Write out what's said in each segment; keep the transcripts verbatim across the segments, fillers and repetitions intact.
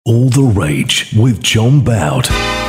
All the Rage with John Bout.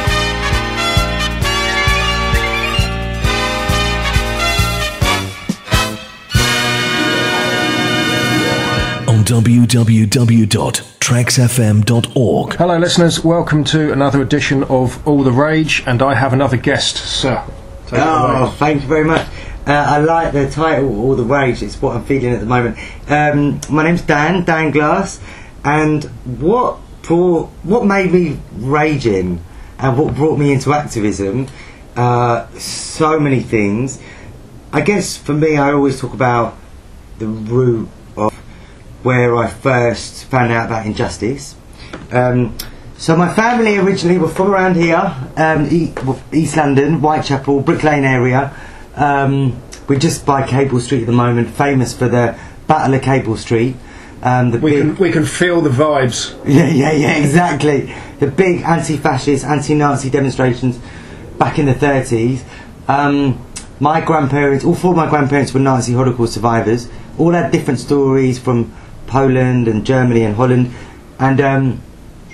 On w w w dot tracks f m dot org. Hello listeners, welcome to another edition of All the Rage, and I have another guest, sir. Take oh, thank you very much. Uh, I like the title, All the Rage, it's what I'm feeling at the moment. Um, my name's Dan, Dan Glass, and what brought, what made me raging and what brought me into activism, uh, so many things. I guess for me, I always talk about the root of where I first found out about injustice. Um, so my family originally were from around here, um, e- East London, Whitechapel, Brick Lane area. Um, we're just by Cable Street at the moment, famous for the Battle of Cable Street. Um, the we, big, can, we can feel the vibes. Yeah, yeah, yeah, exactly. The big anti-fascist, anti-Nazi demonstrations back in the thirties. Um, my grandparents, all four of my grandparents were Nazi Holocaust survivors. All had different stories from Poland and Germany and Holland, and um,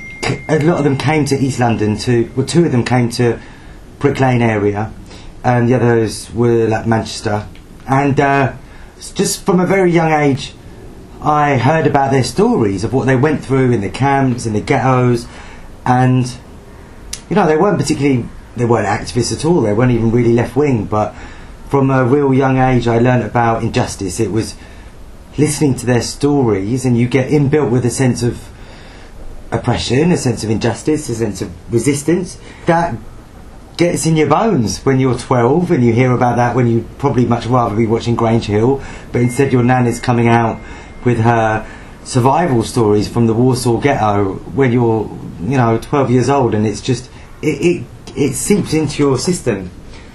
a lot of them came to East London to, well, two of them came to Brick Lane area, and the others were like Manchester. And uh, just from a very young age, I heard about their stories of what they went through in the camps, in the ghettos, and you know, they weren't particularly, they weren't activists at all, they weren't even really left wing, but from a real young age I learned about injustice. It was listening to their stories, and you get inbuilt with a sense of oppression, a sense of injustice, a sense of resistance that gets in your bones when you're twelve, and you hear about that when you probably much rather be watching Grange Hill, but instead your nan is coming out with her survival stories from the Warsaw ghetto when you're, you know, twelve years old, and it's just it it, it seeps into your system.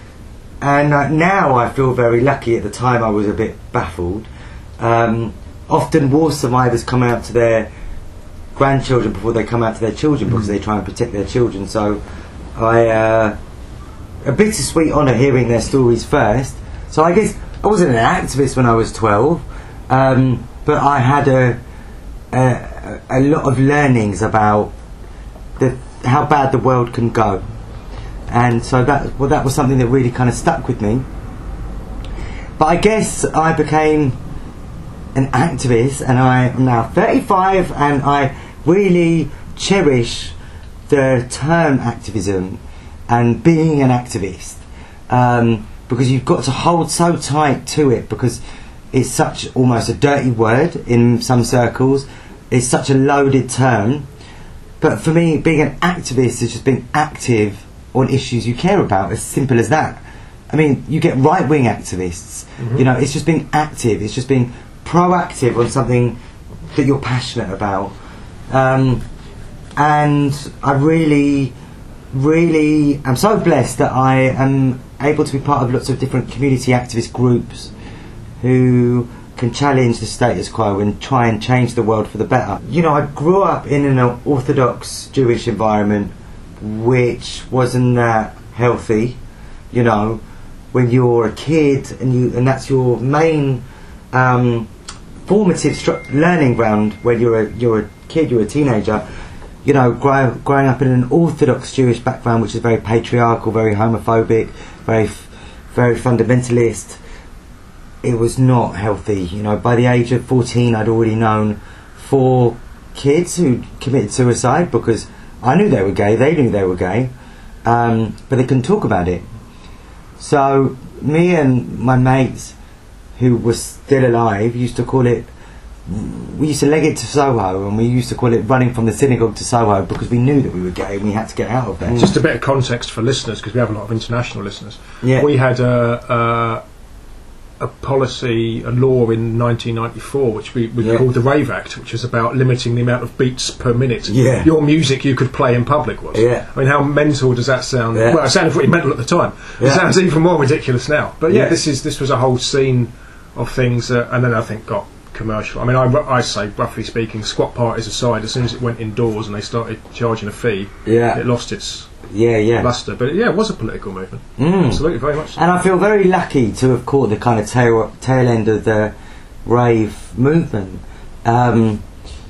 And uh, now I feel very lucky. At the time I was a bit baffled. Um, often war survivors come out to their grandchildren before they come out to their children, because they try and protect their children. So I uh, a bittersweet honour hearing their stories first. So I guess I wasn't an activist when I was twelve, um, but I had a, a a lot of learnings about the how bad the world can go, and so that well that was something that really kind of stuck with me. But I guess I became an activist, and I am now thirty-five, and I really cherish the term activism and being an activist, um, because you've got to hold so tight to it, because it's such almost a dirty word in some circles. It's such a loaded term. But for me, being an activist is just being active on issues you care about, as simple as that. I mean, you get right-wing activists, mm-hmm. you know, it's just being active, it's just being proactive on something that you're passionate about. Um, and I really, really am so blessed that I am able to be part of lots of different community activist groups who can challenge the status quo and try and change the world for the better. You know, I grew up in an Orthodox Jewish environment which wasn't that healthy. You know, when you're a kid and you and that's your main um, formative stru- learning ground when you're a you're a kid, you're a teenager. You know, grow, growing up in an Orthodox Jewish background, which is very patriarchal, very homophobic, very very fundamentalist. It was not healthy. You know, by the age of fourteen, I'd already known four kids who committed suicide because I knew they were gay, they knew they were gay, um, but they couldn't talk about it. So me and my mates, who were still alive, used to call it, we used to leg it to Soho, and we used to call it running from the synagogue to Soho, because we knew that we were gay and we had to get out of there. Just a bit of context for listeners, because we have a lot of international listeners. Yeah. We had a, a, a policy, a law in nineteen ninety-four, which we, we yeah. called the Rave Act, which was about limiting the amount of beats per minute yeah. your music you could play in public was. Yeah. I mean, how mental does that sound? Yeah. Well, it sounded pretty mental at the time. Yeah. It sounds even more ridiculous now. But yeah, yeah. this is this was a whole scene of things, uh, and then I think got commercial. I mean, I, I say, roughly speaking, squat parties aside, as soon as it went indoors and they started charging a fee, yeah. it lost its yeah, yeah. luster. But yeah, it was a political movement. Mm. Absolutely, very much so. And I feel very lucky to have caught the kind of tail, tail end of the rave movement. Um,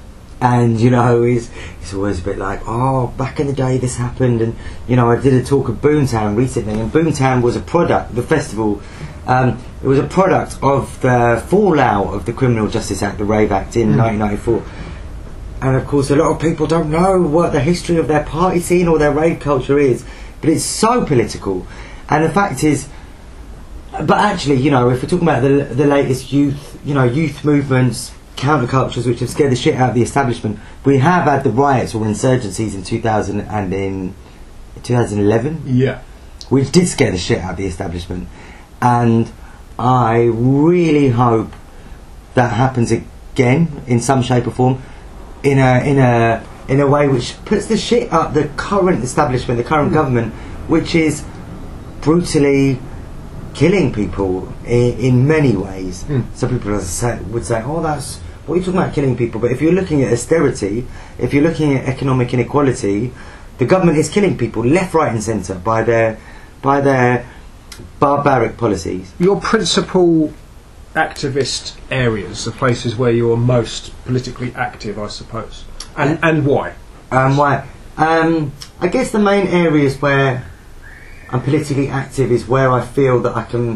and you know, he's he's always a bit like, oh, back in the day this happened, and you know, I did a talk of Boomtown recently, and Boomtown was a product, the festival. Um, it was a product of the fallout of the Criminal Justice Act, the Rave Act, in mm. nineteen ninety-four. And of course, a lot of people don't know what the history of their party scene or their rave culture is, but it's so political. And the fact is, but actually, you know, if we're talking about the the latest youth, you know, youth movements, countercultures, which have scared the shit out of the establishment, we have had the riots or insurgencies in two thousand and in two thousand eleven. Yeah, which did scare the shit out of the establishment. And I really hope that happens again in some shape or form, in a in a in a way which puts the shit up the current establishment, the current mm. government, which is brutally killing people in, in many ways. Mm. Some people say, would say, "Oh, that's what are you talking about, killing people?" But if you're looking at austerity, if you're looking at economic inequality, the government is killing people left, right, and centre by their by their barbaric policies. Your principal activist areas, the places where you're most politically active, I suppose, and and why? Um, why? Um, I guess the main areas where I'm politically active is where I feel that I can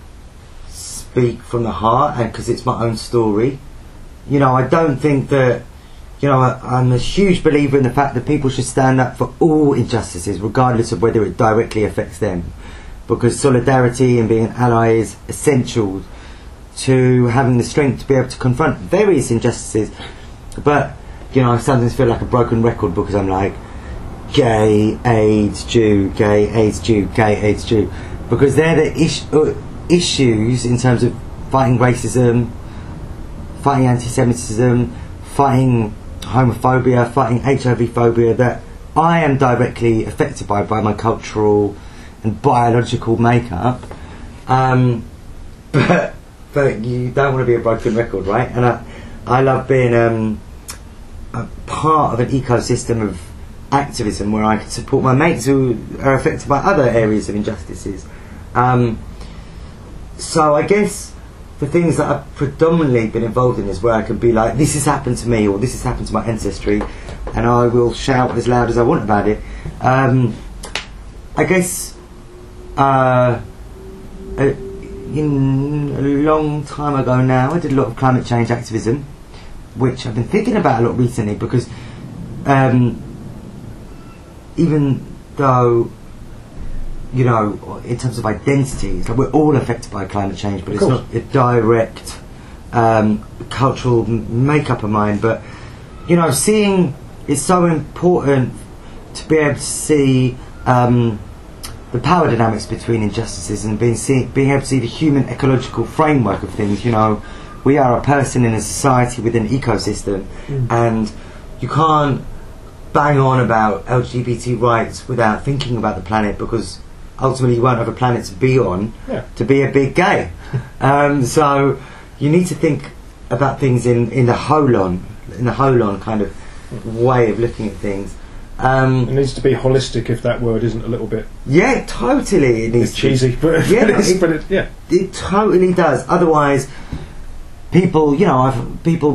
speak from the heart, and because it's my own story. You know, I don't think that. You know, I, I'm a huge believer in the fact that people should stand up for all injustices, regardless of whether it directly affects them. Because solidarity and being an ally is essential to having the strength to be able to confront various injustices. But, you know, I sometimes feel like a broken record because I'm like, gay, AIDS, Jew, gay, AIDS, Jew, gay, AIDS, Jew. Because they're the is- uh, issues in terms of fighting racism, fighting anti-Semitism, fighting homophobia, fighting H I V phobia that I am directly affected by, by my cultural and biological makeup, um, but but you don't want to be a broken record, right? And I, I love being um, a part of an ecosystem of activism where I can support my mates who are affected by other areas of injustices. Um, so I guess the things that I've predominantly been involved in is where I can be like, this has happened to me, or this has happened to my ancestry, and I will shout as loud as I want about it. Um, I guess. Uh, a, in a long time ago now, I did a lot of climate change activism, which I've been thinking about a lot recently because um, even though, you know, in terms of identity, it's like we're all affected by climate change, but it's not a direct um, cultural m- makeup of mine. But, you know, seeing it's so important to be able to see um, the power dynamics between injustices and being see, being able to see the human ecological framework of things. You know, we are a person in a society with an ecosystem, mm. and you can't bang on about L G B T rights without thinking about the planet, because ultimately you won't have a planet to be on yeah. to be a big gay. um, so you need to think about things in, in the whole-on, in the whole-on kind of way of looking at things. Um, it needs to be holistic, if that word isn't a little bit yeah totally it needs it's cheesy, but, yeah, but, it's, it, but it, yeah it totally does. Otherwise people, you know, I've, people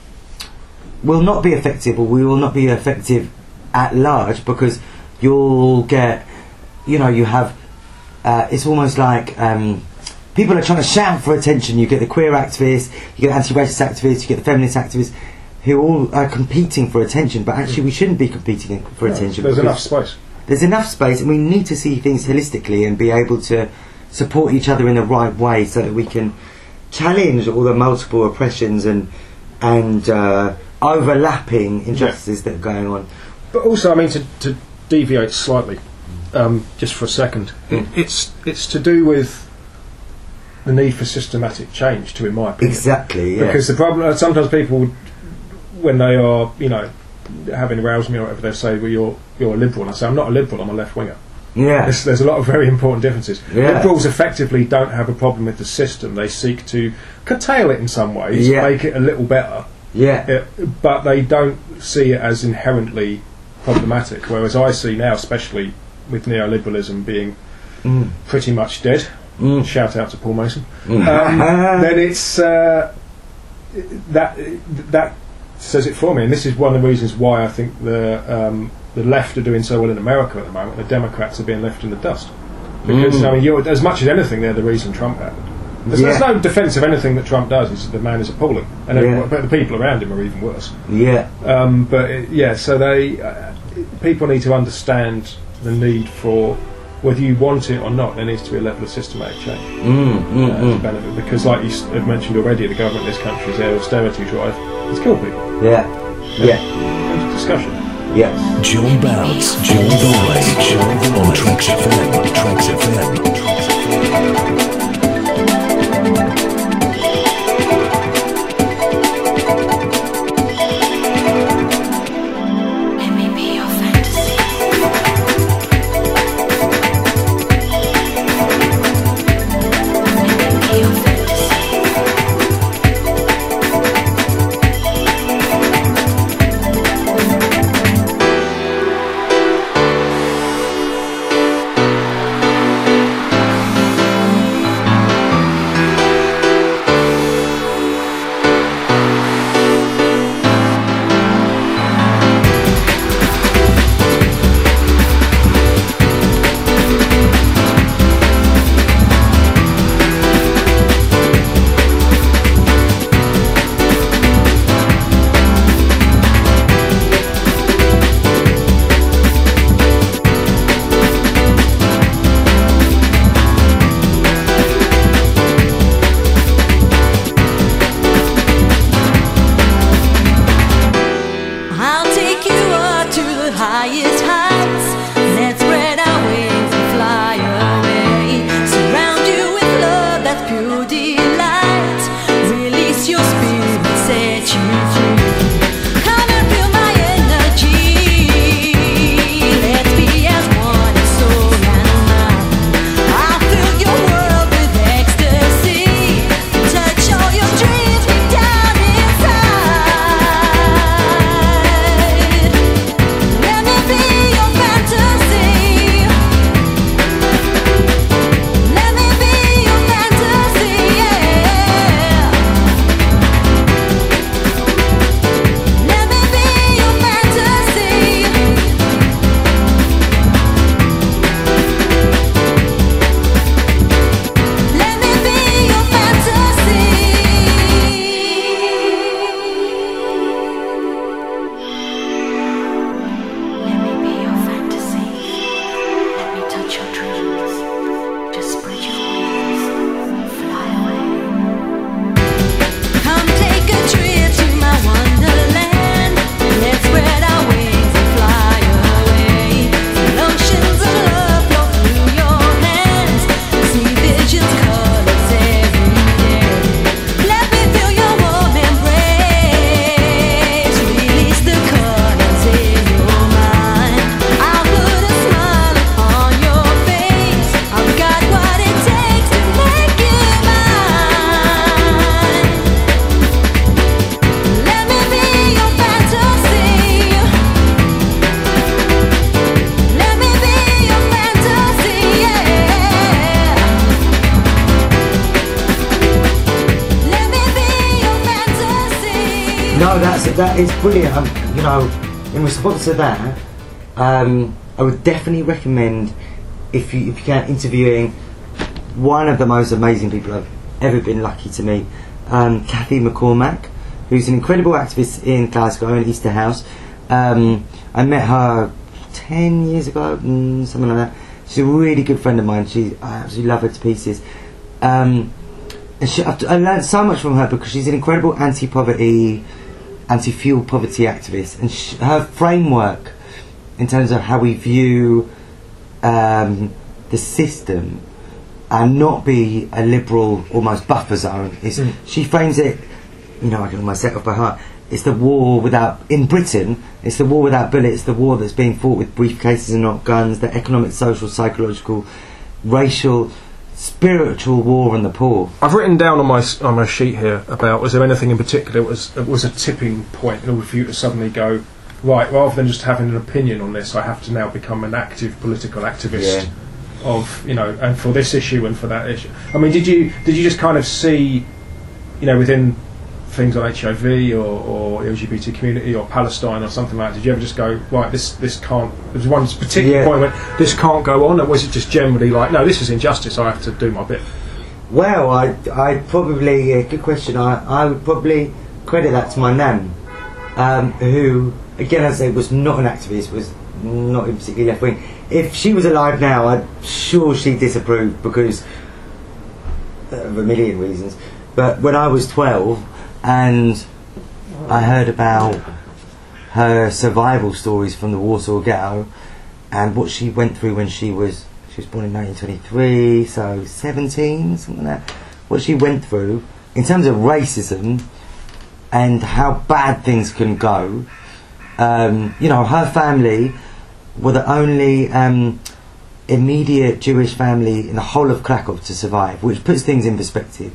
will not be effective, or we will not be effective at large, because you'll get, you know, you have uh, it's almost like um, people are trying to shout for attention. You get the queer activists, you get the anti-racist activists, you get the feminist activists who all are competing for attention, but actually we shouldn't be competing for no, attention. There's enough space. There's enough space, and we need to see things holistically and be able to support each other in the right way, so that we can challenge all the multiple oppressions and and uh, overlapping injustices yeah. that are going on. But also, I mean, to, to deviate slightly, um, just for a second, mm. it, it's it's to do with the need for systematic change, too, in my opinion. Exactly, yeah. Because the problem, sometimes people, when they are, you know, having aroused me or whatever, they say, well, you're you're a liberal, and I say, I'm not a liberal, I'm a left-winger. Yeah. There's, there's a lot of very important differences. Yeah. Liberals effectively don't have a problem with the system. They seek to curtail it in some ways, yeah. make it a little better. Yeah. It, but they don't see it as inherently problematic, whereas I see now, especially with neoliberalism being mm. pretty much dead, mm. shout out to Paul Mason, mm. um, then it's uh, that that says it for me. And this is one of the reasons why I think the um, the left are doing so well in America at the moment. The Democrats are being left in the dust because mm. I mean, you're, as much as anything, they're the reason Trump happened. There's, yeah. there's no defence of anything that Trump does. It's, the man is appalling, and yeah. but the people around him are even worse. Yeah. Um, but it, yeah, so they uh, people need to understand the need for, whether you want it or not, there needs to be a level of systematic change mm, mm, uh, mm. to benefit. Because, like you have mentioned already, the government in this country's austerity drive has killed people. Yeah. Yeah. yeah. Discussion. Yes. John Bounce, John the Way, on Tracks F M, Tracks F M, Tracks F M. That is brilliant. Um, you know, in response to that, um, I would definitely recommend, if you if you can, interviewing one of the most amazing people I've ever been lucky to meet, um, Kathy McCormack, who's an incredible activist in Glasgow in Easter House. Um, I met her ten years ago, mm, something like that. She's a really good friend of mine. She, I absolutely love her to pieces. Um, and she, I learned so much from her because she's an incredible anti-poverty, anti-fuel poverty activist, and sh- her framework in terms of how we view um, the system and not be a liberal, almost buffer zone. Is mm. She frames it, you know, I can almost set off by heart. It's the war without, in Britain, it's the war without bullets, the war that's being fought with briefcases and not guns, the economic, social, psychological, racial, spiritual war on the poor. I've written down on my on my sheet here about, was there anything in particular that was, that was a tipping point in order for you to suddenly go, right, rather than just having an opinion on this, I have to now become an active political activist yeah. of, you know, and for this issue and for that issue. I mean, did you did you just kind of see, you know, within things on H I V or, or L G B T community or Palestine or something like that, did you ever just go, right, this this can't, there was one particular Yeah. point when this can't go on, or was it just generally like, no, this is injustice, I have to do my bit? Well, I I probably uh, good question. I I would probably credit that to my nan, um, who again I say was not an activist, was not particularly left wing. If she was alive now, I'm sure she'd disapprove because of a million reasons. But when I was twelve and I heard about her survival stories from the Warsaw Ghetto and what she went through when she was she was born in nineteen twenty-three, so seventeen, something like that. What she went through in terms of racism and how bad things can go. Um, you know, her family were the only um, immediate Jewish family in the whole of Krakow to survive, which puts things in perspective.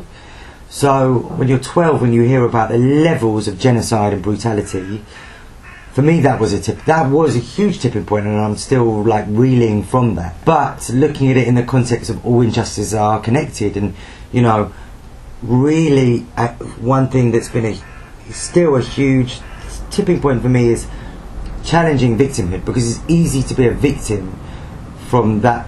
So when you're twelve, when you hear about the levels of genocide and brutality, for me that was a tip. That was a huge tipping point, and I'm still like reeling from that. But looking at it in the context of all injustices are connected, and you know, really uh, one thing that's been a still a huge tipping point for me is challenging victimhood, because it's easy to be a victim from that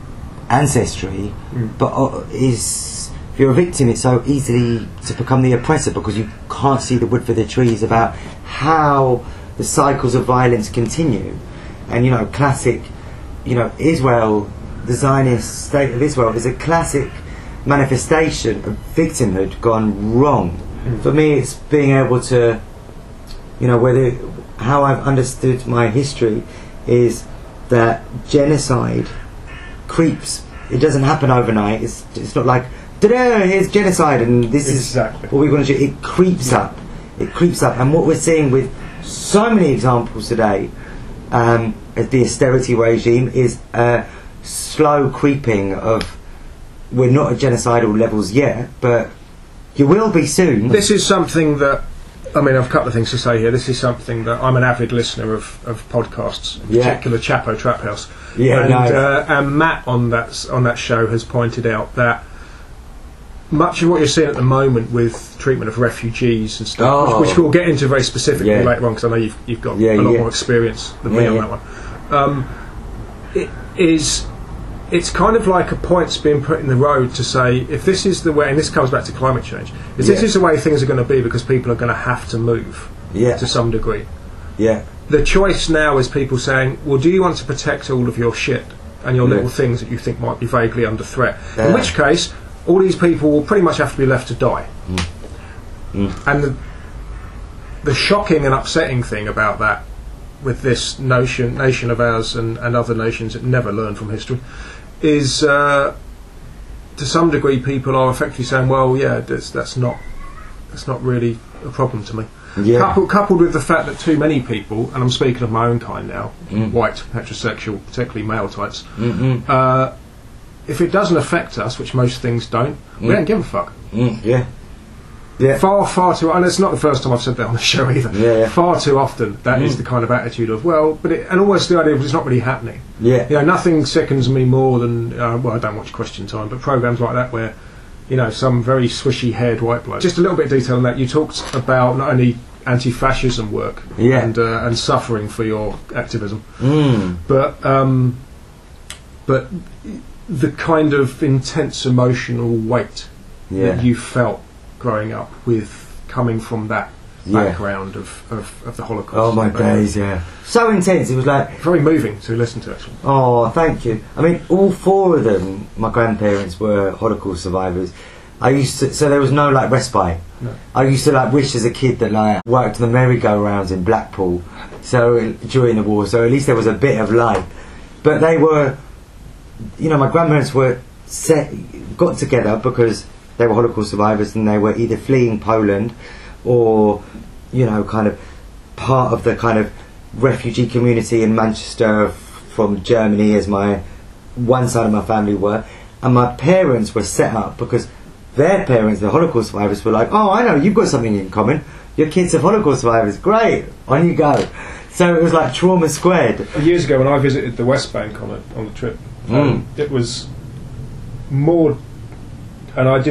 ancestry, mm. but uh, is if you're a victim, it's so easily to become the oppressor because you can't see the wood for the trees about how the cycles of violence continue. And you know, classic, you know, Israel, the Zionist state of Israel is a classic manifestation of victimhood gone wrong. Mm. For me, it's being able to, you know, whether how I've understood my history is that genocide creeps. It doesn't happen overnight. It's it's not like, da-da, here's genocide and this exactly. is what we want to do. It creeps up. It creeps up. And what we're seeing with so many examples today, um, as the austerity regime, is a slow creeping of, we're not at genocidal levels yet, but you will be soon. This is something that, I mean, I've a couple of things to say here. This is something that I'm an avid listener of, of podcasts, in Yeah. particular Chapo Trap House. Yeah, and, nice. uh, and Matt on that on that show has pointed out that much of what you're seeing at the moment with treatment of refugees and stuff, Oh. which, which we'll get into very specifically Yeah. later on, because I know you've you've got Yeah, a lot yeah. more experience than me Yeah, on yeah. that one. Um, it is. It's kind of like a point's being put in the road to say, if this is the way, and this comes back to climate change, if this Yeah. is the way things are going to be because people are going to have to move Yeah. to some degree. Yeah. The choice now is people saying, well, do you want to protect all of your shit and your Yeah. little things that you think might be vaguely under threat? Yeah. In which case, all these people will pretty much have to be left to die. Mm. Mm. And the, the shocking and upsetting thing about that, with this notion, nation of ours and, and other nations that never learn from history, is uh, to some degree people are effectively saying, well, yeah, that's, that's not that's not really a problem to me. Yeah. Coupled, coupled with the fact that too many people, and I'm speaking of my own kind now, Mm. white, heterosexual, particularly male types, Mm-mm. uh, if it doesn't affect us, which most things don't, we Mm. don't give a fuck. Mm. Yeah. Yeah. Far, far too, and it's not the first time I've said that on the show either. Yeah, yeah. Far too often, that is Mm. the kind of attitude of, well, but it, and almost the idea of it's not really happening. Yeah. You know, nothing sickens me more than, uh, well, I don't watch Question Time, but programs like that where, you know, some very swishy-haired white bloke. Just a little bit of detail on that. You talked about not only anti-fascism work Yeah. and uh, and suffering for your activism, Mm. but um, but the kind of intense emotional weight Yeah. that you felt growing up with coming from that Yeah. background of, of, of the Holocaust. Oh my But days, yeah. So intense. It was like, Very moving to listen to, actually. oh, thank you. I mean, all four of them, my grandparents were Holocaust survivors. I used to, so there was no like respite. No. I used to like wish as a kid that like worked on the merry-go-rounds in Blackpool. So during the war, so at least there was a bit of light. But they were, you know, my grandparents were set, got together because they were Holocaust survivors and they were either fleeing Poland or, you know, kind of part of the kind of refugee community in Manchester f- from Germany, as my one side of my family were. And my parents were set up because their parents, the Holocaust survivors, were like, oh, I know, you've got something in common. Your kids are Holocaust survivors. Great, on you go. So it was like trauma squared. Years ago, when I visited the West Bank on a, on the trip, Mm. um, it was more, and I do not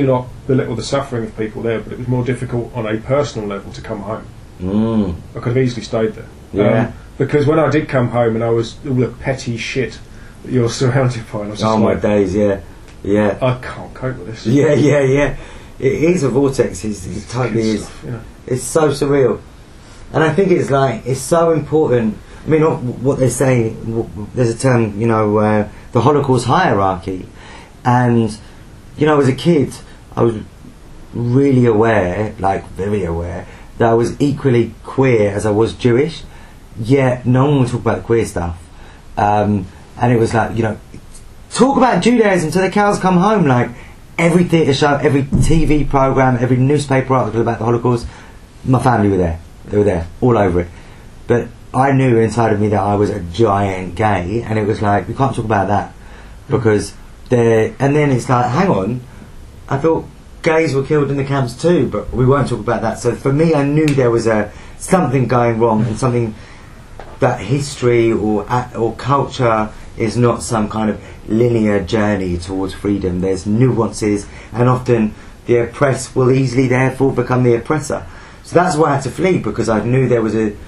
belittle the suffering of people there, but it was more difficult on a personal level to come home. Mm. I could have easily stayed there. Yeah. Um, because when I did come home and I was all the petty shit that you're surrounded by, and I was just Oh my like, days, yeah, yeah, I can't cope with this. yeah, yeah, yeah. It is a vortex. It's, it totally Good is. stuff, you know. It's so surreal, and I think it's like it's so important. I mean, not what they say. w- There's a term, you know, uh, the Holocaust hierarchy, and you know, as a kid, I was really aware, like very aware, that I was equally queer as I was Jewish. Yet no one would talk about the queer stuff, um, and it was like, you know, talk about Judaism till the cows come home. Like every theatre show, every T V programme, every newspaper article about the Holocaust, my family were there. They were there, all over it. But I knew inside of me that I was a giant gay, and it was like, we can't talk about that because they're. And then it's like, hang on, I thought gays were killed in the camps too, but we won't talk about that. So for me, I knew there was a something going wrong, and something that history or a- or culture is not some kind of linear journey towards freedom. There's nuances, and often the oppressed will easily therefore become the oppressor. So that's why I had to flee, because I knew there was a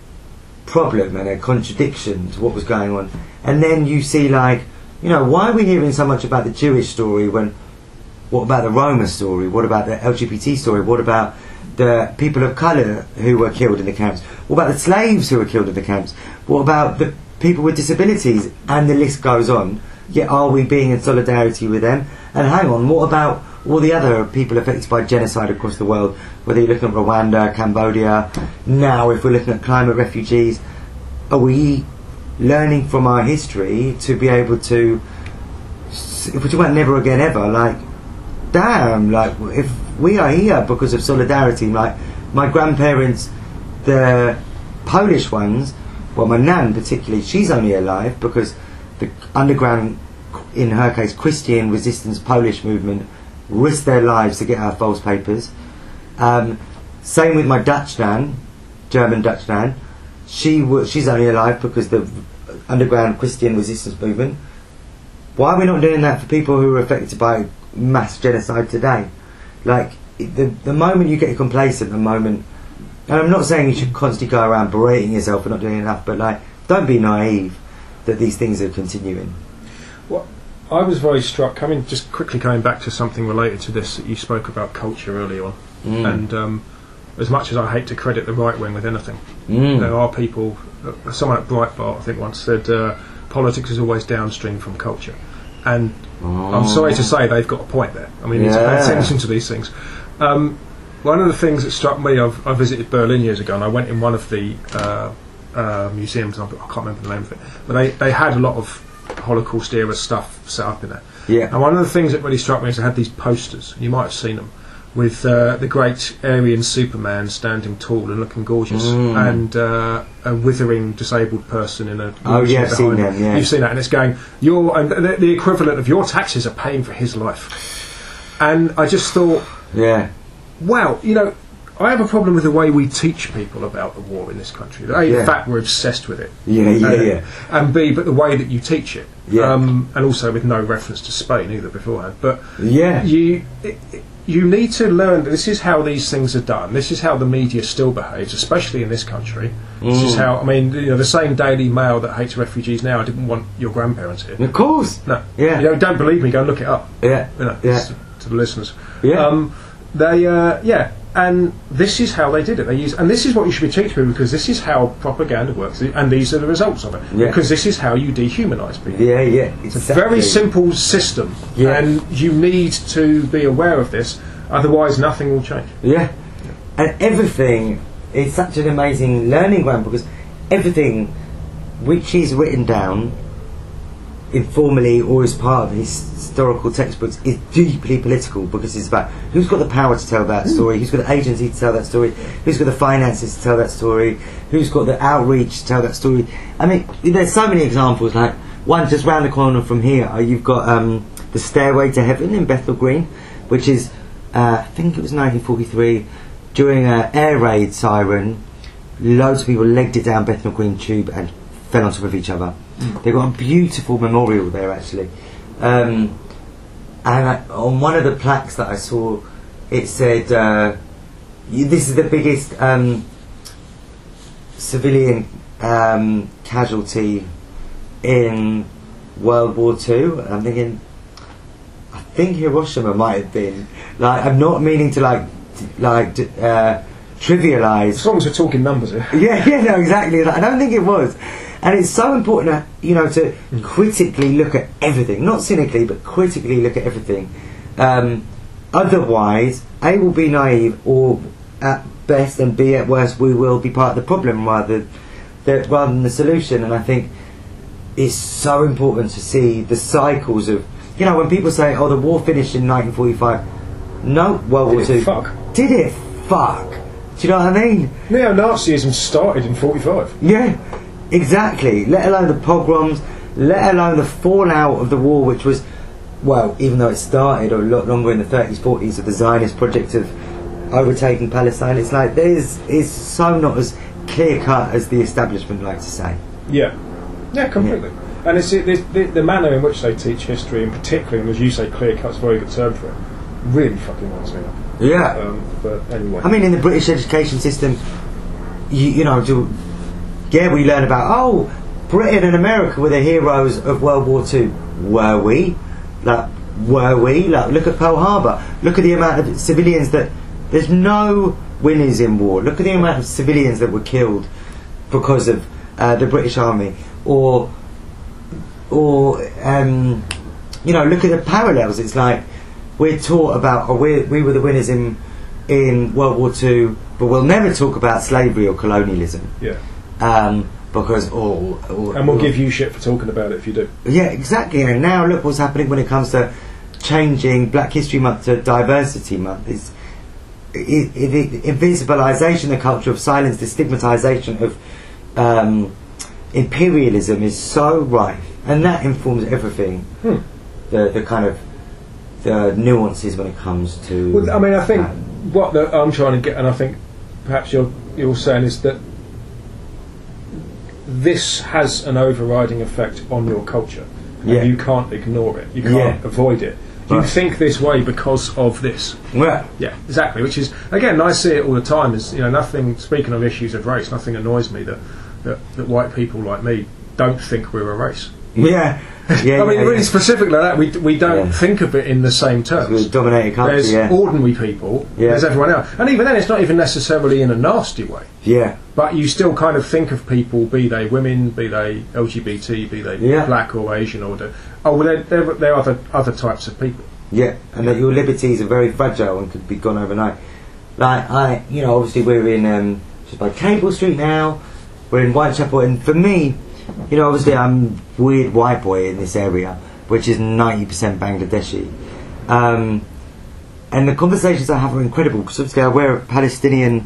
problem and a contradiction to what was going on. And then you see, like, you know, why are we hearing so much about the Jewish story when, what about the Roma story? What about the L G B T story? What about the people of colour who were killed in the camps? What about the slaves who were killed in the camps? What about the people with disabilities? And the list goes on. Yet are we being in solidarity with them? And hang on, what about all the other people affected by genocide across the world? Whether you're looking at Rwanda, Cambodia, now if we're looking at climate refugees, are we learning from our history to be able to, if we talk about never again ever, like, damn, like, if we are here because of solidarity, like, my grandparents, the Polish ones, well, my nan particularly, she's only alive because the underground, in her case, Christian resistance Polish movement risked their lives to get her false papers. Um, same with my Dutch nan, German Dutch nan. She w- she's only alive because the underground Christian resistance movement. Why are we not doing that for people who are affected by mass genocide today? Like, the the moment you get complacent, the moment, and I'm not saying you should constantly go around berating yourself for not doing enough, but like, don't be naive that these things are continuing. Well, I was very struck, coming just quickly coming back to something related to this, that you spoke about culture earlier on, Mm. and um, as much as I hate to credit the right wing with anything, Mm. there are people. Uh, someone at Breitbart, I think, once said, uh, "Politics is always downstream from culture," and Oh. I'm sorry to say they've got a point there. I mean, you need to pay Yeah. attention to these things. Um, one of the things that struck me, I've, I visited Berlin years ago, and I went in one of the uh, uh, museums. I can't remember the name of it, but they they had a lot of Holocaust era stuff set up in there. Yeah. And one of the things that really struck me is they had these posters. You might have seen them with uh, the great Aryan Superman standing tall and looking gorgeous, Mm. and uh, a withering disabled person in a Oh, wheelchair yeah, I've seen behind them, yeah. You've seen that, and it's going, you're and the, the equivalent of your taxes are paying for his life. And I just thought, Yeah. wow, you know, I have a problem with the way we teach people about the war in this country. A, Yeah. the fact we're obsessed with it. Yeah, yeah, and, yeah. And B, but the way that you teach it. Yeah. Um, and also with no reference to Spain either beforehand. But Yeah. you it, it- you need to learn that this is how these things are done. This is how the media still behaves, especially in this country. This is Mm. how, I mean, you know, the same Daily Mail that hates refugees now didn't want your grandparents here. Of course. No. Yeah. You know, don't believe me, go and look it up. Yeah. You know, Yeah. to, to the listeners. Yeah. Um, they, uh, yeah, and this is how they did it. They use, and this is what you should be teaching people, because this is how propaganda works, and these are the results of it. Yeah. Because this is how you dehumanise people. Yeah, yeah. It's a very simple system, Yeah. and you need to be aware of this. Otherwise, nothing will change. Yeah. And everything is such an amazing learning ground, because everything which is written down informally or as part of his historical textbooks is deeply political, because it's about who's got the power to tell that story, who's got the agency to tell that story, who's got the finances to tell that story, who's got the outreach to tell that story. I mean, there's so many examples. Like one just round the corner from here, you've got um, the Stairway to Heaven in Bethnal Green, which is uh, I think it was nineteen forty-three, during an air raid siren, loads of people legged it down Bethnal Green Tube and fell on top of each other. Mm. They've got a beautiful memorial there, actually. Um, and I, on one of the plaques that I saw, it said uh, you, this is the biggest um, civilian um, casualty in World War Two. I'm thinking, I think Hiroshima might have been. Like, I'm not meaning to like, like uh, trivialise. As long as we're talking numbers here. Yeah, yeah, no, exactly. I don't think it was, and it's so important, uh, you know, to Mm. critically look at everything, not cynically, but critically look at everything. Um, otherwise, A, will be naive, or at best, and B, at worst, we will be part of the problem rather, the, rather than the solution. And I think it's so important to see the cycles of, you know, when people say, "Oh, the war finished in nineteen forty-five." No, World War Did it Two. fuck? Did it fuck? Do you know what I mean? Neo-Nazism started in forty-five. Yeah, exactly. Let alone the pogroms, let alone the fallout of the war, which was, well, even though it started a lot longer in the thirties, forties, of the Zionist project of overtaking Palestine, it's like there's it's so not as clear cut as the establishment like to say. Yeah, yeah, completely. Yeah. And it's, it's the, the manner in which they teach history, and particularly, and as you say, clear cut's a very good term for it. Really fucking winds me up. Yeah. Um, but anyway. I mean, in the British education system, you, you know, do, yeah, we learn about, oh, Britain and America were the heroes of World War Two. Were we? Like, were we? Like, look at Pearl Harbor. Look at the amount of civilians that... There's no winners in war. Look at the amount of civilians that were killed because of uh, the British Army. Or, or um, you know, look at the parallels. It's like, we're taught about, oh, we we were the winners in in World War Two, but we'll never talk about slavery or colonialism. Yeah. Um, because, oh, oh, And we'll oh, give you shit for talking about it if you do. yeah, exactly. And now look what's happening when it comes to changing Black History Month to Diversity Month. It's it, it, it, invisibilisation, the culture of silence, the stigmatisation of um, imperialism is so rife, and that informs everything. Hmm. The the kind of the nuances when it comes to. Well, I mean, I think that. what the, I'm trying to get, and I think perhaps you're you're saying is that this has an overriding effect on your culture, and Yeah. you can't ignore it. You can't Yeah. avoid it. You Right. think this way because of this. Well, Yeah, exactly. Which is, again, I see it all the time. Is, you know, nothing. Speaking of issues of race, nothing annoys me that that, that white people like me don't think we're a race. yeah, yeah. I mean, yeah, really yeah. specific like that. We we don't Yeah. think of it in the same terms. We're a dominated culture. There's Yeah, ordinary people. Yeah. There's everyone else, and even then, it's not even necessarily in a nasty way. yeah, But you still kind of think of people, be they women, be they L G B T, be they Yeah. black or Asian, or the, oh, well, they're, they're, they're other other types of people. yeah. And that your liberties are very fragile and could be gone overnight. Like I, you know, obviously we're in um, just by Cable Street now. We're in Whitechapel, and for me, you know, obviously I'm weird white boy in this area, which is ninety percent Bangladeshi. Um, and the conversations I have are incredible because obviously I wear a Palestinian.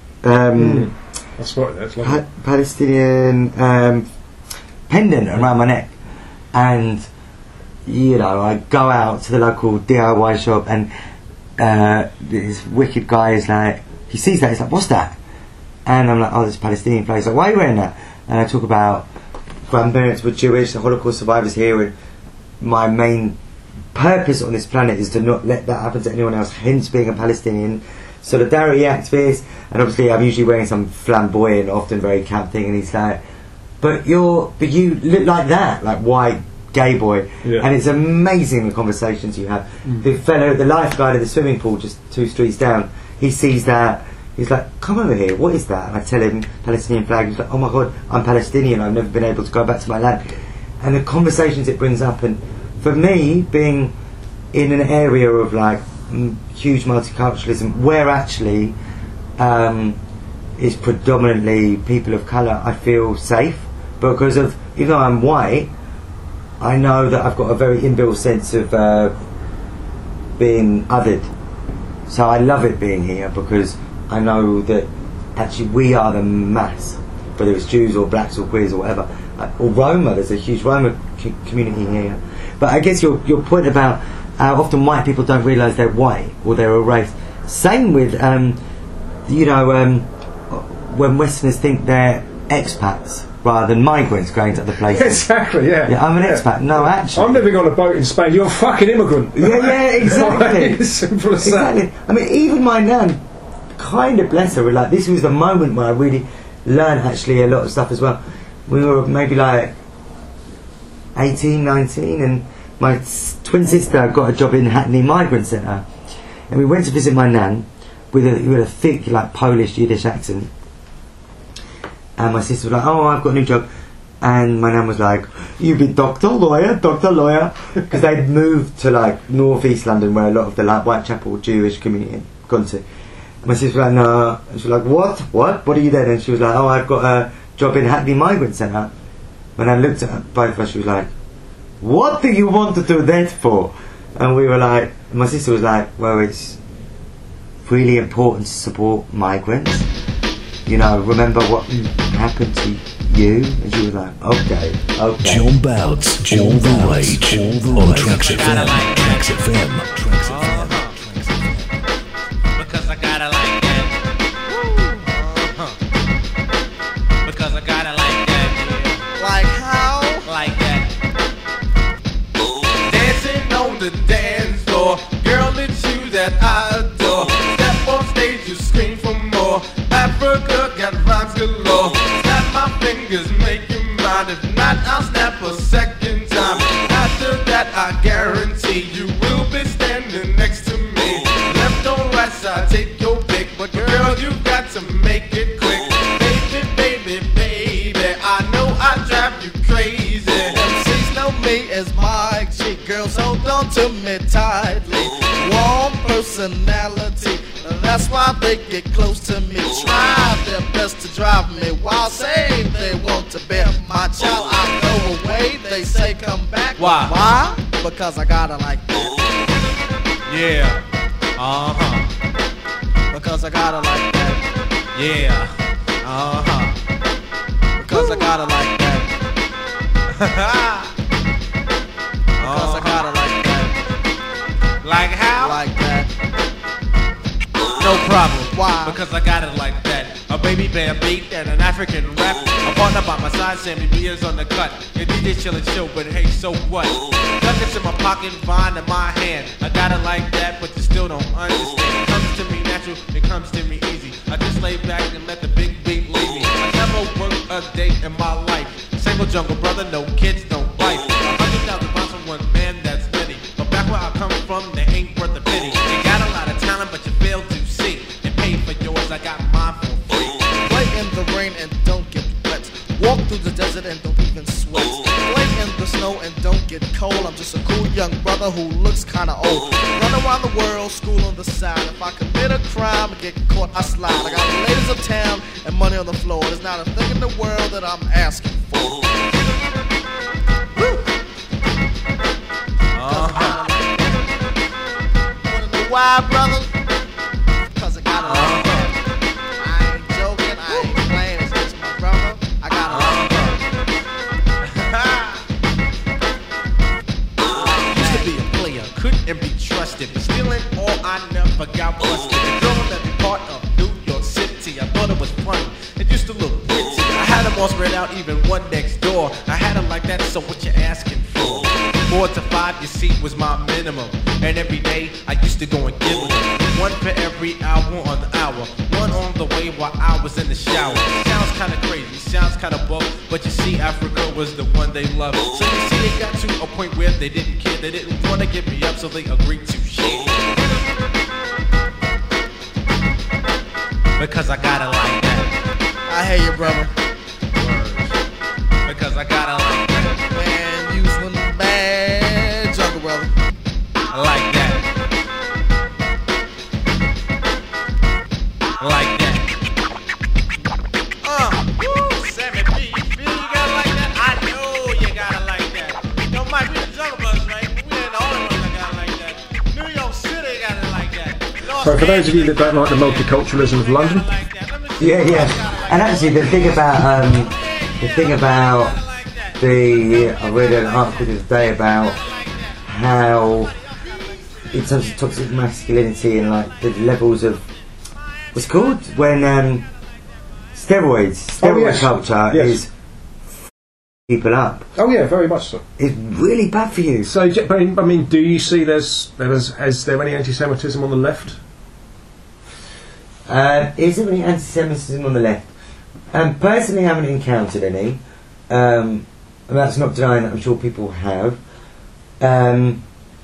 Um, I spotted that. It's lovely. Pa- Palestinian um, pendant around my neck, and you know I go out to the local D I Y shop, and uh, this wicked guy is like, he sees that, he's like, "What's that?" And I'm like, "Oh, this Palestinian place." Like, "Why are you wearing that?" And I talk about grandparents were Jewish, the Holocaust survivors here, and my main purpose on this planet is to not let that happen to anyone else. Hence, being a Palestinian solidarity activist, and obviously I'm usually wearing some flamboyant, often very camp thing, and he's like, but you're but you look like that, like white gay boy. Yeah. And it's amazing the conversations you have. Mm. The fellow, the lifeguard at the swimming pool just two streets down, he sees that, he's like, "Come over here, what is that?" And I tell him Palestinian flag. He's like, "Oh my god, I'm Palestinian, I've never been able to go back to my land." And the conversations it brings up, and for me, being in an area of like m- huge multiculturalism, where actually um, is predominantly people of colour, I feel safe because of, even though I'm white, I know that I've got a very inbuilt sense of uh, being othered. So I love it being here because I know that actually we are the mass, whether it's Jews or blacks or queers or whatever, uh, or Roma. There's a huge Roma c- community here. But I guess your your point about how often white people don't realise they're white or they're a race. Same with um, you know um, when Westerners think they're expats. rather than migrants going to other places. Exactly, yeah. Yeah, I'm an yeah. expat. No, actually. I'm living on a boat in Spain. You're a fucking immigrant. Yeah, yeah, exactly. It's simple as Exactly. that. I mean, even my nan, kind of bless her, like, this was the moment where I really learned actually a lot of stuff as well. We were maybe like eighteen, nineteen, and my s- twin sister got a job in Hackney Migrant Centre. And we went to visit my nan with a, with a thick, like, Polish Yiddish accent. And my sister was like, oh, I've got a new job. And my nan was like, you be doctor, lawyer, doctor, lawyer. Because they'd moved to, like, North East London, where a lot of the, like, Whitechapel Jewish community had gone to. My sister was like, no. And she was like, what? What? What are you doing? And she was like, oh, I've got a job in Hackney Migrant Centre. When I looked at her, both of us, she was like, what do you want to do that for? And we were like, my sister was like, well, it's really important to support migrants. You know, remember what happened to you? And she was like, okay, okay. John Bounce, all the rage, on Tracks F M, Tracks F M, Tracks F M. Because I gotta like that. Uh-huh. Because I gotta like that. Like how? Like that. Dancing on the dance floor. Girl, it's you that I adore. Step on stage, you scream for more. Africa got rhymes galore. Snap my fingers, make you mine. If not, I'll snap a second time. After that, I guarantee you will be standing next to me. Left or right side, take your pick. But girl, you got to make it quick. Baby, baby, baby, I know I drive you crazy. M Cs know me as Mike G. Girls hold on to me tightly. Warm personality, that's why they get close to me. Try their best to drive me while saying they want to bear my child. I go away, they say come back. Why? Why? Because I gotta like that. Yeah. Uh-huh. Because I gotta like that. Yeah. Uh-huh. Because I gotta like that. Because I gotta like that. Like how? Like that. No problem. Why? Because I got it like that. A baby bear beat and an African rap. A partner by my side, Sammy B is on the cut. Your D J chillin' show, but hey, so what? Nuggets in my pocket, vine in my hand. I got it like that, but you still don't understand. It comes to me natural, it comes to me easy. I just lay back and let the big beat lead me. I never worked a day in my life. Single jungle brother, no kids, no wife. A hundred thousand pounds from one man, that's many. But back where I come from, they ain't worth a penny. You got a lot of talent, but you fail to see. And pay for yours, I got mine for free. Play in the rain and don't get wet. Walk through the desert and don't even sweat. Play in the snow and don't get cold. I'm just a cool young brother who looks kinda old. Run around the world, school on the side. If I commit a crime and get caught, I slide. I got ladies of town and money on the floor. There's not a thing in the world that I'm asking for. Woo! Uh-huh. Wanna know why, brother? Cause I got a like that. I ain't joking, I ain't playing, it's just my brother. I got a like that. Used to be a player, couldn't be trusted, but still in all I never got busted. The girl in every part of New York City, I thought it was funny. It used to look pretty. I had them all spread out, even one next door. I had them like that, so what you asking for? Four to five, you see, was my minimum. And every day, I used to go and give them one for every hour on the hour. One on the way while I was in the shower. Sounds kinda crazy, sounds kinda bull, but you see, Africa was the one they loved. So you see, it got to a point where they didn't care. They didn't wanna give me up, so they agreed to share. Because I got it like that. I hear you, brother. Words. Because I got it like that. Man, you's one bad jungle, brother. I like that. I like that. Uh, woo, Sammy B, you feel you got it like that? I know you got it like that. Yo, Mike, we the Jungle Brothers, right? We ain't the only ones that got it like that. New York City got it like that. Los So for those of you that don't like the Angeles multiculturalism of London, got it like that. Let me see Yeah, if I yeah. got it like And that. actually, the thing about um, the thing about the I read an article the other day about how, in terms of toxic masculinity and like the levels of what's it called when um, steroids, steroid Oh, yes. culture Yes. is people up. Oh yeah, very much so. It's really bad for you. So, j- but, I mean, do you see there's, there's is there any anti-Semitism on the left? Uh, is there any anti-Semitism on the left? Um, personally, I haven't encountered any. Um, and that's not denying that I'm sure people have. Um,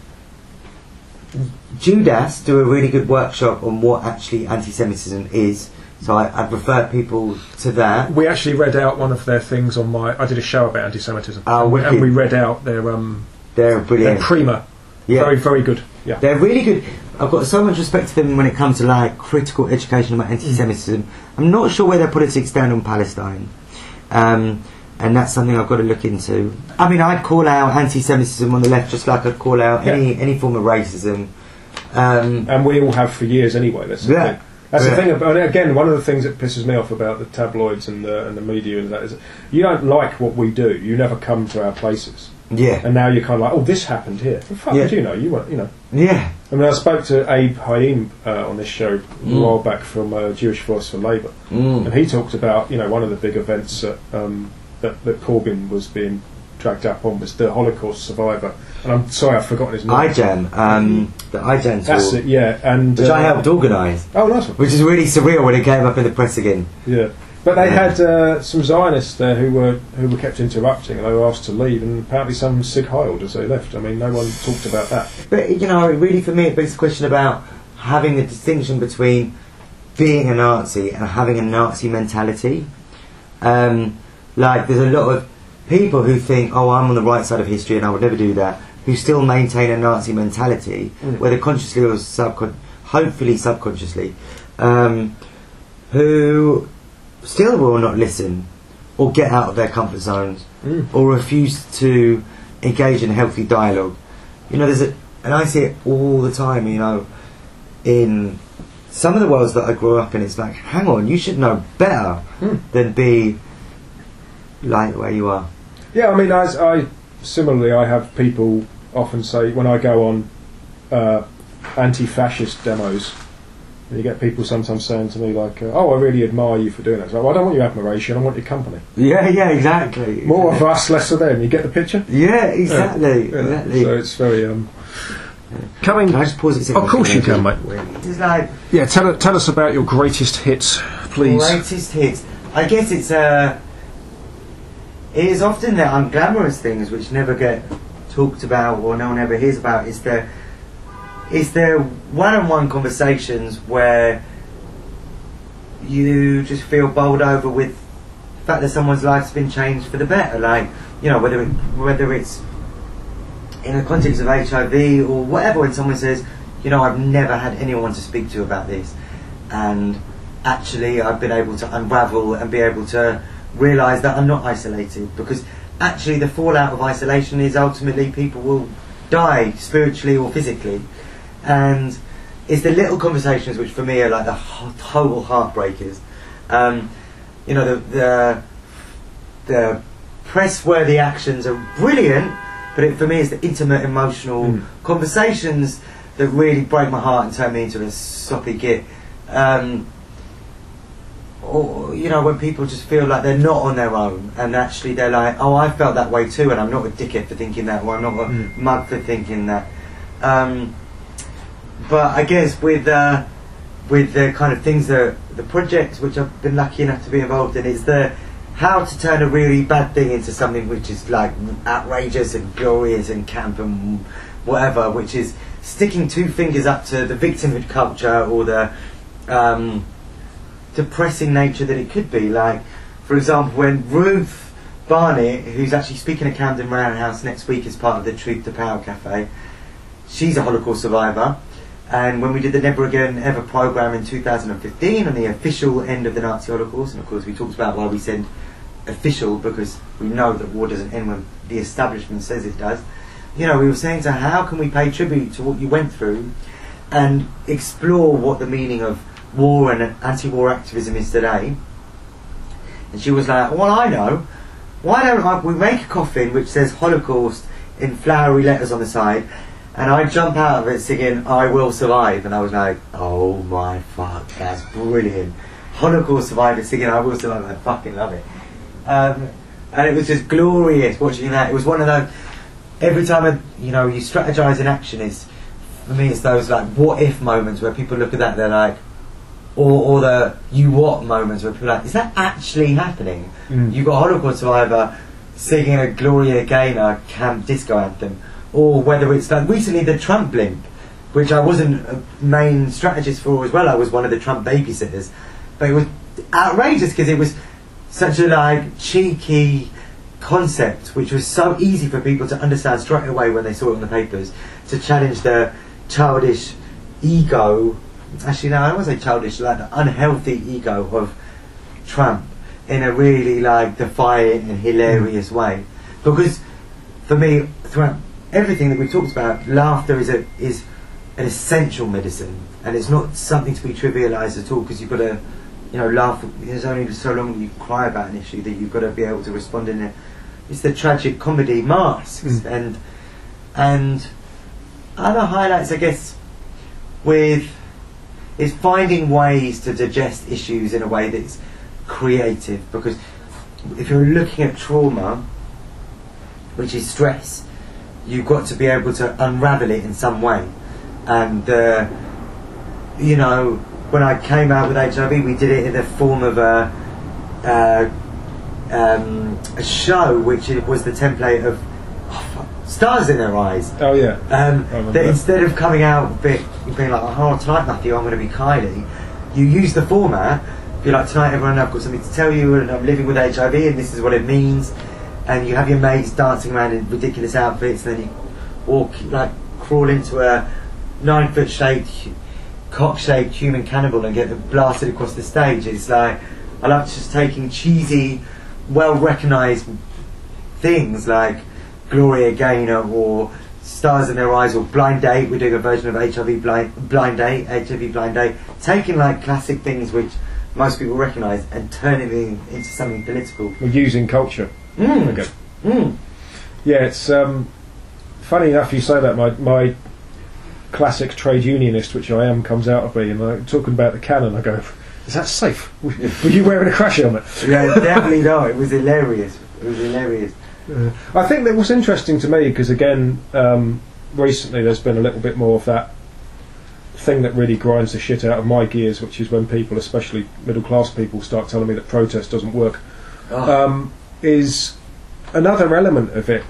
Judas do a really good workshop on what actually anti-Semitism is. So I, I'd refer people to that. We actually read out one of their things on my. I did a show about anti-Semitism, Oh, and, we, wicked. and we read out their um They're brilliant. their primer. Yeah. Very very good. Yeah. They're really good. I've got so much respect to them when it comes to like critical education about anti-Semitism. I'm not sure where their politics stand on Palestine, um, and that's something I've got to look into. I mean, I'd call out anti-Semitism on the left just like I'd call out Yeah. any any form of racism. Um, And we all have for years anyway. That's the Yeah. thing. That's Yeah. the thing about, and again, one of the things that pisses me off about the tabloids and the and the media and that is, you don't like what we do. You never come to our places, yeah, and now you're kind of like, oh, this happened here. Well, fuck, Yeah. did you know? You weren't, you know. yeah, I mean, I spoke to Abe Haim uh, on this show a Mm. while back from uh, Jewish Voice for Labour, mm. and he talked about, you know, one of the big events that um, that, that Corbyn was being dragged up on was the Holocaust survivor, and I'm sorry I've forgotten his name. iJam, um, the iJam tour, That's it, yeah, and which uh, I helped organise, Oh, nice one. which is really surreal when it came up in the press again. Yeah, but they Yeah. had uh, some Zionists there who were who were kept interrupting, and they were asked to leave, and apparently some Sig Heiled as they left. I mean, no one talked about that. But you know, really for me, it begs the question about having the distinction between being a Nazi and having a Nazi mentality. Um, like, there's a lot of people who think, "Oh, I'm on the right side of history, and I would never do that," who still maintain a Nazi mentality, Mm. whether consciously or subcon- hopefully subconsciously, um, who still will not listen or get out of their comfort zones Mm. or refuse to engage in healthy dialogue. You know, there's a, and I see it all the time, you know, in some of the worlds that I grew up in. It's like, hang on, you should know better Mm. than be like where you are. Yeah, I mean, as I similarly, I have people often say when I go on uh, anti-fascist demos, and you get people sometimes saying to me like, uh, "Oh, I really admire you for doing that." It's like, well, I don't want your admiration; I want your company. Yeah, yeah, exactly. More of us, less of them. You get the picture? Yeah, exactly, Yeah, exactly. So it's very um. Coming. Can I just pause it a second? Of course you can, mate. It's like Yeah, tell tell us about your greatest hits, please. greatest hits. I guess it's uh, it is often the unglamorous things which never get talked about or no one ever hears about. It's the it's the one-on-one conversations where you just feel bowled over with the fact that someone's life's been changed for the better. Like, you know, whether it, whether it's in the context of H I V or whatever, when someone says, you know, I've never had anyone to speak to about this, and actually I've been able to unravel and be able to realise that I'm not isolated, because actually the fallout of isolation is ultimately people will die spiritually or physically, and it's the little conversations which for me are like the ho- total heartbreakers. Um, you know, the, the the press-worthy actions are brilliant, but it, for me it's the intimate, emotional Mm. conversations that really break my heart and turn me into a soppy git. Um, or, you know, when people just feel like they're not on their own, and actually they're like, oh, I felt that way too, and I'm not a dickhead for thinking that, or I'm not a Mm. mug for thinking that. Um, but I guess with uh, with the kind of things that the projects which I've been lucky enough to be involved in, is the how to turn a really bad thing into something which is like outrageous and glorious and camp and whatever, which is sticking two fingers up to the victimhood culture or the um, depressing nature that it could be. Like, for example, when Ruth Barnett, who's actually speaking at Camden Roundhouse next week as part of the Truth to Power Cafe, she's a Holocaust survivor, and when we did the Never Again Ever programme in two thousand fifteen on the official end of the Nazi Holocaust, and of course we talked about why we said official, because we know that war doesn't end when the establishment says it does. You know, we were saying to her, how can we pay tribute to what you went through and explore what the meaning of war and anti-war activism is today? And she was like, well, I know. Why don't I, we make a coffin which says Holocaust in flowery letters on the side, and I jump out of it singing I Will Survive. And I was like, oh my fuck, that's brilliant. Holocaust survivor singing I Will Survive. I fucking love it. Um, and it was just glorious watching that. It was one of those. Every time I, you know, you strategize in action, it's for me it's those like what if moments where people look at that, they're like, or or the you what moments where people are like, is that actually happening? Mm. You've got a Holocaust survivor singing a Gloria Gaynor camp disco anthem, or whether it's like recently the Trump blimp, which I wasn't a main strategist for as well. I was one of the Trump babysitters, but it was outrageous because it was such a like cheeky concept, which was so easy for people to understand straight away when they saw it on the papers, to challenge the childish ego. Actually, no, I don't want to say childish, like the unhealthy ego of Trump in a really like defiant and hilarious way. Because for me, throughout everything that we talked about, laughter is a is an essential medicine, and it's not something to be trivialised at all. Because you've got to, you know, laugh. There's only so long you cry about an issue that you've got to be able to respond in it. It's the tragic comedy masks, mm. and and other highlights, I guess, with is finding ways to digest issues in a way that's creative. Because if you're looking at trauma, which is stress, you've got to be able to unravel it in some way. And uh, you know, when I came out with H I V, we did it in the form of a uh, um, a show, which was the template of oh, fuck, Stars in Her Eyes. Oh yeah. Um, that instead of coming out bit, being like, oh tonight Matthew, I'm going to be Kylie, you use the format. Be like, tonight everyone, I've got something to tell you, and I'm living with H I V, and this is what it means. And you have your mates dancing around in ridiculous outfits, and then you walk, like, crawl into a nine foot shaped, cock shaped human cannibal and get blasted across the stage. It's like, I love just taking cheesy, well recognised things like Gloria Gaynor or Stars in Her Eyes or Blind Date. We're doing a version of H I V Blind, Blind Date, H I V Blind Date. Taking like classic things which most people recognise and turning it into something political. We're using culture. Mm. Okay. Mm. Yeah, it's um, funny enough you say that. My my classic trade unionist, which I am, comes out of me, and I'm talking about the cannon. I go, is that safe? Were you wearing a crash helmet? Yeah, definitely not. It was hilarious. It was hilarious. Uh, I think that was interesting to me because again, um, recently there's been a little bit more of that thing that really grinds the shit out of my gears, which is when people, especially middle class people, start telling me that protest doesn't work. Oh. Um, is another element of it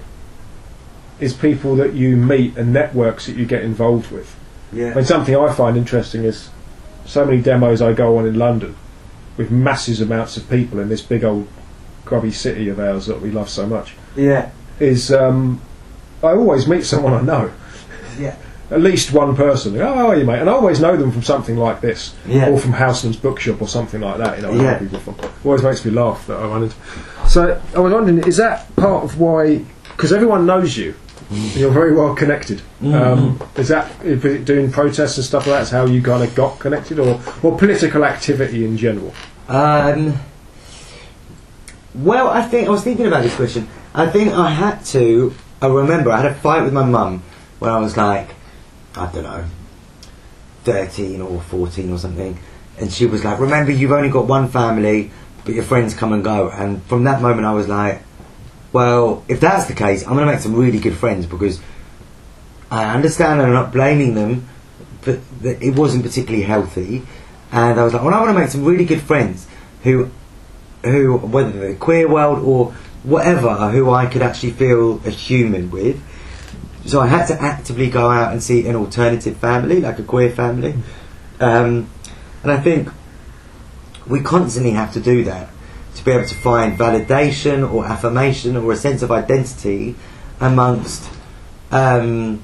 is people that you meet and networks that you get involved with. Yeah. I mean, something I find interesting is so many demos I go on in London with massive amounts of people in this big old grubby city of ours that we love so much. Yeah. Is um, I always meet someone I know. Yeah. At least one person. They go, oh, how are you, mate? And I always know them from something like this, yeah. or from Houseland's bookshop or something like that. You know, yeah. people from. It always makes me laugh that I run into. So I was wondering, is that part of why? Because everyone knows you, mm. you're very well connected. Mm-hmm. Um, is that is it doing protests and stuff like that? Is how you kind of got connected, or or political activity in general? Um. Well, I think I was thinking about this question. I think I had to. I remember I had a fight with my mum when I was like, I don't know, thirteen or fourteen or something, and she was like, remember you've only got one family, but your friends come and go. And from that moment I was like, well, if that's the case, I'm going to make some really good friends, because I understand and I'm not blaming them, but it wasn't particularly healthy. And I was like, well, I want to make some really good friends who, who whether they're the queer world or whatever, who I could actually feel a human with. So I had to actively go out and see an alternative family, like a queer family. Um, and I think we constantly have to do that to be able to find validation or affirmation or a sense of identity amongst um,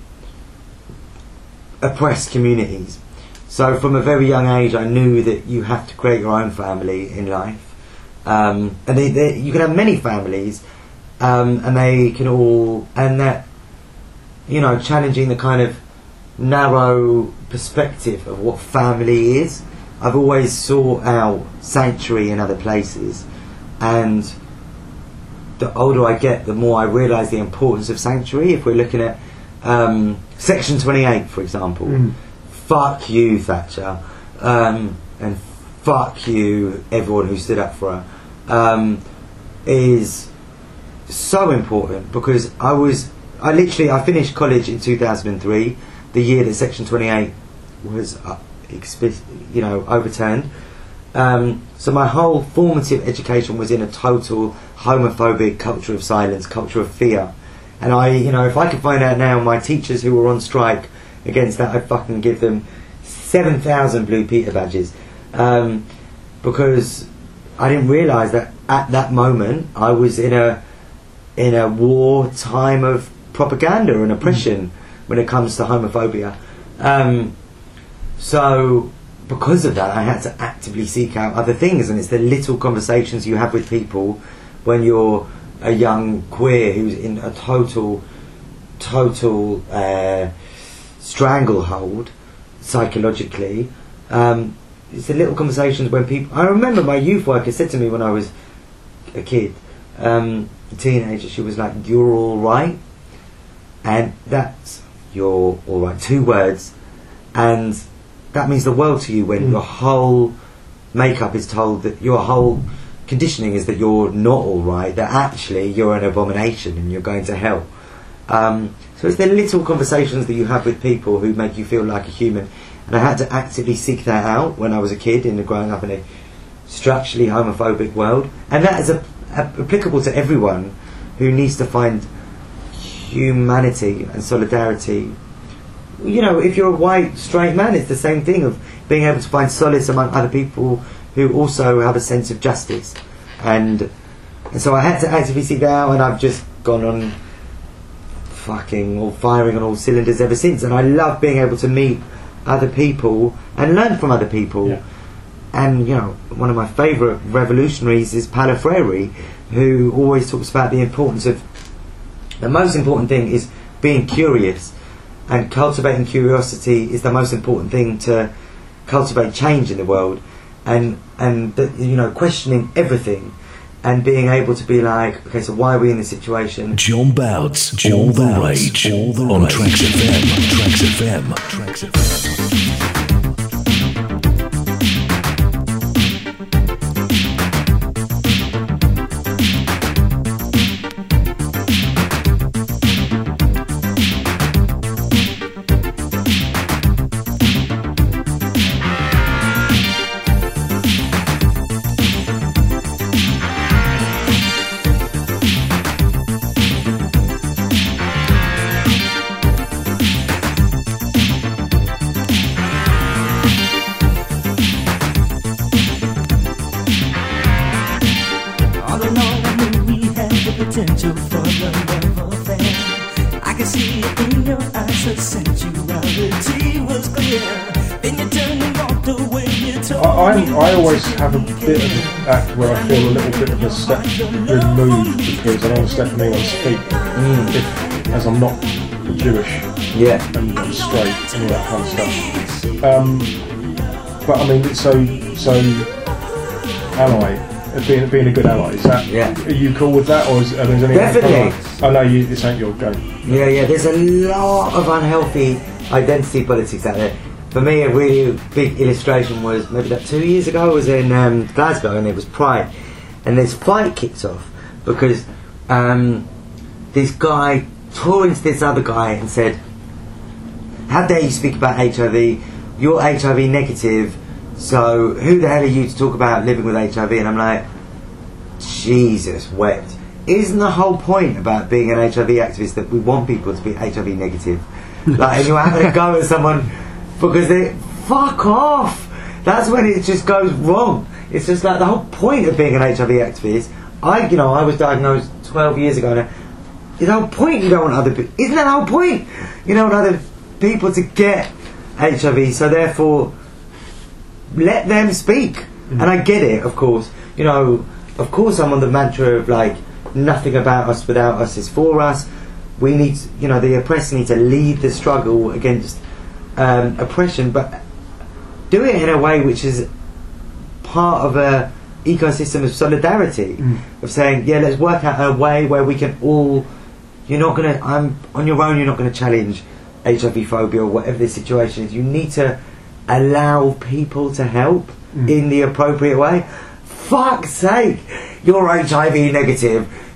oppressed communities. So from a very young age I knew that you have to create your own family in life. Um, and they, they, you can have many families, um, and they can all... and that, you know, challenging the kind of narrow perspective of what family is. I've always sought out sanctuary in other places, and the older I get, the more I realise the importance of sanctuary. If we're looking at um, Section twenty-eight, for example, mm. fuck you, Thatcher, um, and fuck you, everyone who stood up for her, um, is so important because I was, I literally, I finished college in two thousand three, the year that Section twenty-eight was, uh, expi- you know, overturned. Um, so my whole formative education was in a total homophobic culture of silence, culture of fear. And I, you know, if I could find out now my teachers who were on strike against that, I'd fucking give them seven thousand Blue Peter badges. Um, because I didn't realise that at that moment I was in a in a war time of propaganda and oppression mm. when it comes to homophobia. Um, so because of that I had to actively seek out other things, and it's the little conversations you have with people when you're a young queer who's in a total total uh, stranglehold psychologically. Um, it's the little conversations when people... I remember my youth worker said to me when I was a kid, um, a teenager, she was like, "You're all right," and that's "you're all right," two words, and that means the world to you when mm. your whole makeup is told that your whole conditioning is that you're not all right, that actually you're an abomination and you're going to hell. Um, so it's the little conversations that you have with people who make you feel like a human, and I had to actively seek that out when I was a kid and growing up in a structurally homophobic world, and that is a, a, applicable to everyone who needs to find humanity and solidarity. You know, if you're a white straight man, it's the same thing of being able to find solace among other people who also have a sense of justice, and, and so I had to actively seek that out, and I've just gone on fucking or firing on all cylinders ever since. And I love being able to meet other people and learn from other people. Yeah. And you know, one of my favourite revolutionaries is Paulo Freire, who always talks about the importance of, the most important thing is being curious, and cultivating curiosity is the most important thing to cultivate change in the world, and and the, you know, questioning everything and being able to be like, okay, so why are we in this situation? John Bouts, all the rage, all the on Tracks F M, Tracks F M, Tracks F M. I always have a bit of an act where I feel a little bit of a step removed because I don't want to step on anyone's feet, mm. if, as I'm not Jewish, yeah, and I'm straight and all that kind of stuff. Um, but I mean, so so ally, being being a good ally, is that? Yeah. Are you cool with that, or is are there any? Definitely. I know you. This ain't your game. Yeah, yeah. There's a lot of unhealthy identity politics out there. For me, a really big illustration was maybe like two years ago. I was in um, Glasgow, and it was Pride, and this fight kicked off because um, this guy tore into this other guy and said, "How dare you speak about H I V? You're H I V negative, so who the hell are you to talk about living with H I V?" And I'm like, Jesus wept. Isn't the whole point about being an H I V activist that we want people to be H I V negative? Like, and you're having a go at someone because they fuck off. That's when it just goes wrong. It's just like the whole point of being an H I V activist. I, you know, I was diagnosed twelve years ago. And the whole point you don't want other people. Isn't that the whole point? You don't want other people to get H I V. So therefore, let them speak. Mm. And I get it, of course. You know, of course, I'm on the mantra of like, nothing about us without us is for us. We need, to, you know, the oppressed need to lead the struggle against um, oppression, but do it in a way which is part of a ecosystem of solidarity, mm. of saying, yeah, let's work out a way where we can all. You're not gonna. I'm on your own. You're not gonna challenge H I V phobia or whatever the situation is. You need to allow people to help mm. in the appropriate way. Fuck's sake, you're H I V negative,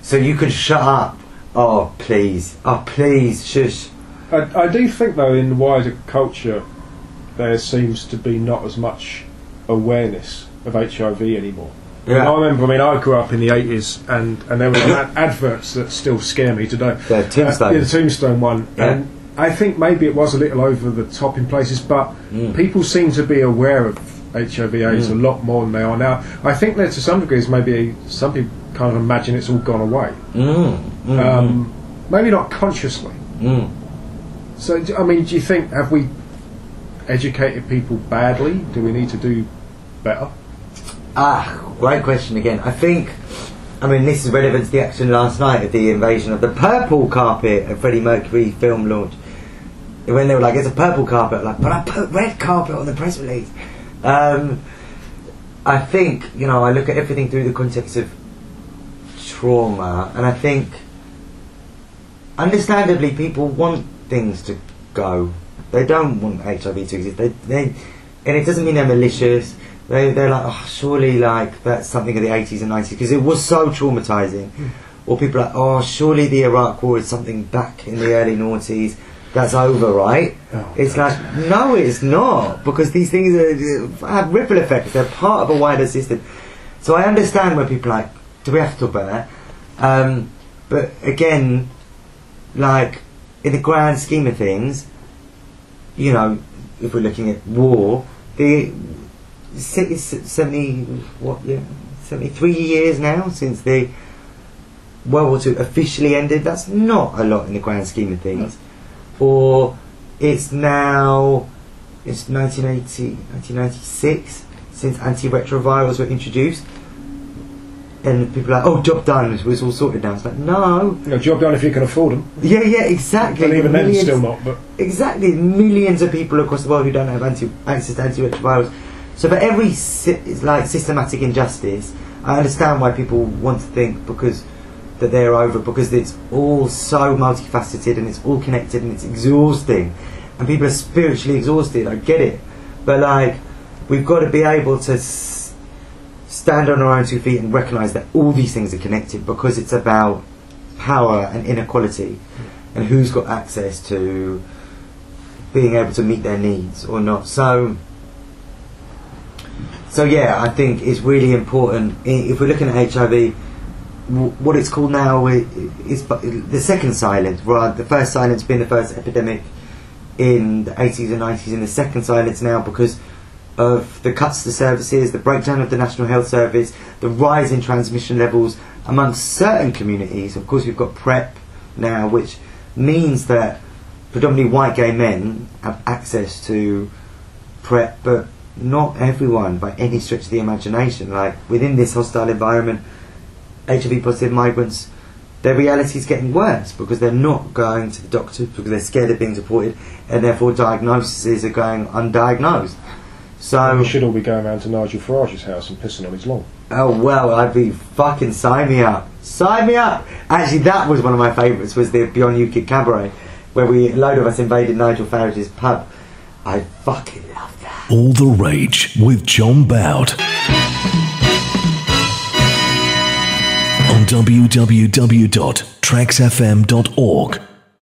So you can shut up. Oh, please. Oh, please, shush. I, I do think, though, in the wider culture, there seems to be not as much awareness of H I V anymore. Yeah. And I remember, I mean, I grew up in the eighties, and, and there were ad- adverts that still scare me today. The Tombstone. Uh, yeah, the Tombstone one. Yeah. And I think maybe it was a little over the top in places, but Mm. people seem to be aware of H I V AIDS Mm. a lot more than they are now. I think that to some degrees, maybe some people kind of imagine it's all gone away. Mm. Mm. Um, maybe not consciously. Mm. So, d- I mean, do you think, have we educated people badly? Do we need to do better? Ah, great question again. I think, I mean, this is relevant to the action last night of the invasion of the purple carpet at Freddie Mercury film launch. When they were like, it's a purple carpet, like, but I put red carpet on the press release. Um, I think, you know, I look at everything through the context of trauma, and I think, understandably, people want things to go. They don't want H I V to exist. They, they, and it doesn't mean they're malicious. They, they're like, oh, surely, like, that's something of the eighties and nineties, because it was so traumatising. Mm. Or people are like, oh, surely the Iraq War is something back in the early noughties. That's over, right? Oh, it's like, no, it's not, because these things are, have ripple effects. They're part of a wider system. So I understand when people are like, do we have to talk about that? Um, but again, like, in the grand scheme of things, you know, if we're looking at war, the it's seventy what yeah seventy-three years now since the World War Two officially ended. That's not a lot in the grand scheme of things. No. Or it's now it's nineteen eighty, nineteen ninety-six since antiretrovirals were introduced. And people are like, oh, job done, it's all sorted now. It's like, no. You know, job done if you can afford them. Yeah, yeah, exactly. And even then, millions, still not. But exactly, millions of people across the world who don't have anti- access to antiretrovirals. So for every si- like systematic injustice, I understand why people want to think because that they're over, because it's all so multifaceted and it's all connected and it's exhausting, and people are spiritually exhausted. I get it, but like, we've got to be able to s- stand on our own two feet and recognise that all these things are connected, because it's about power and inequality and who's got access to being able to meet their needs or not. So so yeah, I think it's really important, if we're looking at H I V, what it's called now is the second silence, right? The first silence being the first epidemic in the eighties and nineties, and the second silence now because of the cuts to services, the breakdown of the National Health Service, the rise in transmission levels amongst certain communities. Of course, we've got PrEP now, which means that predominantly white gay men have access to PrEP, but not everyone by any stretch of the imagination. Like, within this hostile environment, H I V positive migrants, their reality is getting worse because they're not going to the doctor because they're scared of being deported, and therefore diagnoses are going undiagnosed. So we should all be going around to Nigel Farage's house and pissing on his lawn. Oh well, I'd be fucking sign me up, sign me up. Actually, that was one of my favourites. Was the Beyond UKIP cabaret, where we a load of us invaded Nigel Farage's pub. I fucking love that. All the Rage with John Bout on w w w dot tracks f m dot org.